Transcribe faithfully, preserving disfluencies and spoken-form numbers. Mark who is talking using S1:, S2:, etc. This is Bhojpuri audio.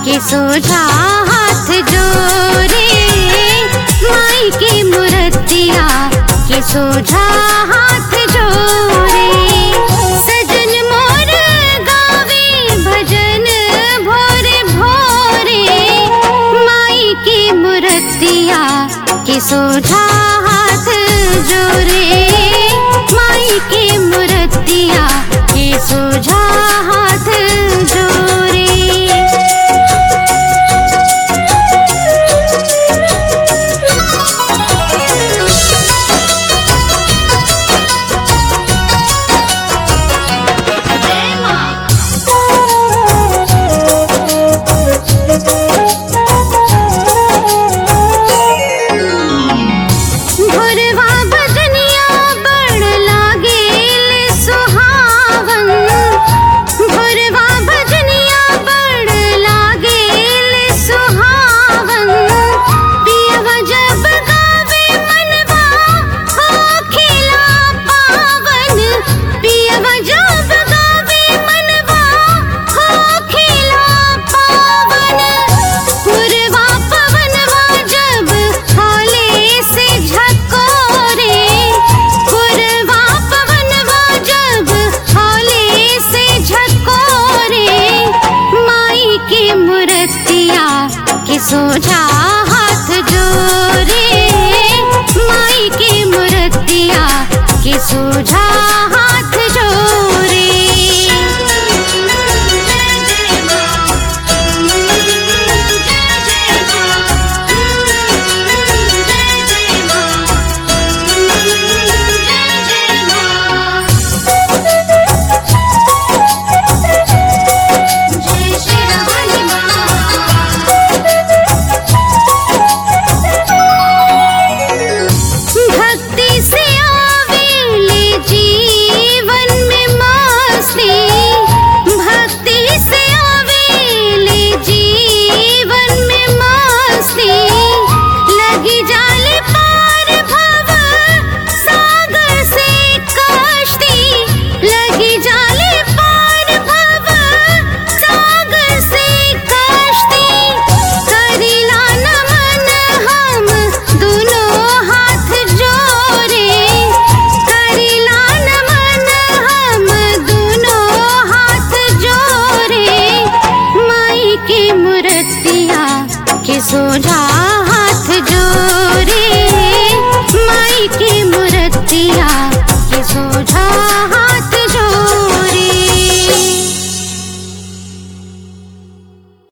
S1: के सोझा हाथ जोरे, माई की मूर्तिया के सोझा हाथ जोरे। सजन मोर गावे भजन भोरे भोरे, माई की मूर्तिया के सोझा हाथ जोरे, माई की मूर्तिया के सोझा हाथ जोरे। सोझा हाथ जोरे, माई की मूर्तिया के सोझा हाथ जोरे। सोझा